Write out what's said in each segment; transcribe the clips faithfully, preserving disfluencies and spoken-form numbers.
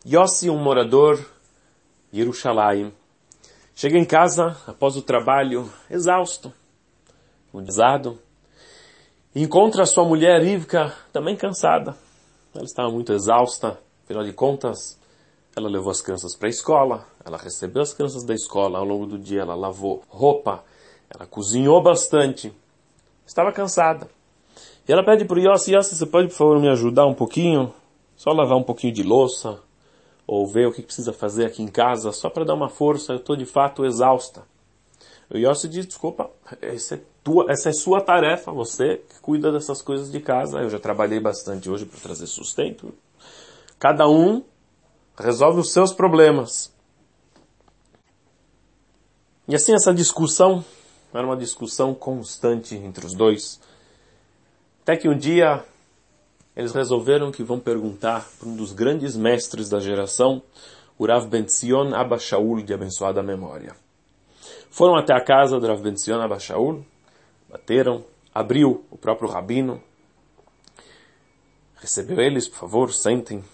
Yossi, um morador de Yerushalayim, chega em casa após o trabalho, exausto, pesado, e encontra sua mulher Rivka também cansada. Ela estava muito exausta, afinal de contas, ela levou as crianças para a escola, ela recebeu as crianças da escola, ao longo do dia ela lavou roupa, ela cozinhou bastante, estava cansada. E ela pede para o Yossi, Yossi, você pode por favor me ajudar um pouquinho? Só lavar um pouquinho de louça, ou ver o que precisa fazer aqui em casa, só para dar uma força, eu estou de fato exausta. O Yossi diz, desculpa, essa é, tua, essa é sua tarefa, você que cuida dessas coisas de casa, eu já trabalhei bastante hoje para trazer sustento. Cada um resolve os seus problemas. E assim essa discussão, era uma discussão constante entre os dois, até que um dia eles resolveram que vão perguntar para um dos grandes mestres da geração, o Rav Ben Zion Abba Shaul, de abençoada memória. Foram até a casa do Rav Ben Zion Abba Shaul, bateram, abriu o próprio rabino, recebeu eles, por favor, sentem.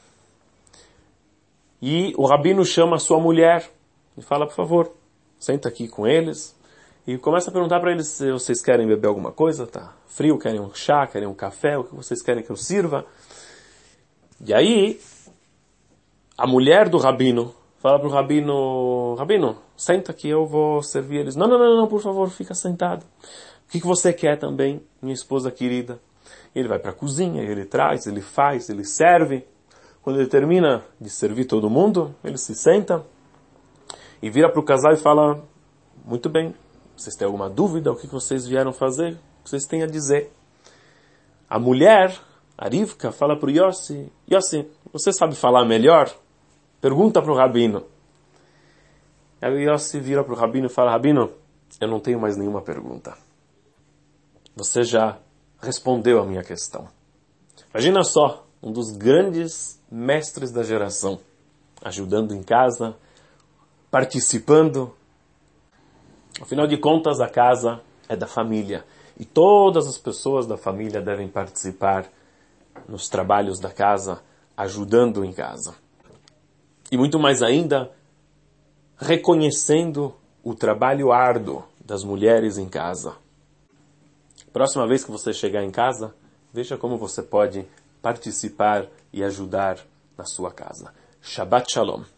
E o rabino chama a sua mulher e fala, por favor, senta aqui com eles. E começa a perguntar para eles se vocês querem beber alguma coisa, tá frio, querem um chá, querem um café, o que vocês querem que eu sirva. E aí, a mulher do rabino fala para o rabino, rabino, senta aqui, eu vou servir eles. Não, não, não, não, por favor, fica sentado. O que você quer também, minha esposa querida? Ele vai para a cozinha, ele traz, ele faz, ele serve. Quando ele termina de servir todo mundo, ele se senta e vira para o casal e fala, muito bem, vocês têm alguma dúvida? O que vocês vieram fazer? O que vocês têm a dizer? A mulher, a Rivka, fala para o Yossi, Yossi, você sabe falar melhor? Pergunta para o rabino. Aí o Yossi vira para o rabino e fala, rabino, eu não tenho mais nenhuma pergunta. Você já respondeu a minha questão. Imagina só, um dos grandes mestres da geração, ajudando em casa, participando. Afinal de contas, a casa é da família. E todas as pessoas da família devem participar nos trabalhos da casa, ajudando em casa. E muito mais ainda, reconhecendo o trabalho árduo das mulheres em casa. Próxima vez que você chegar em casa, veja como você pode participar e ajudar na sua casa. Shabbat Shalom.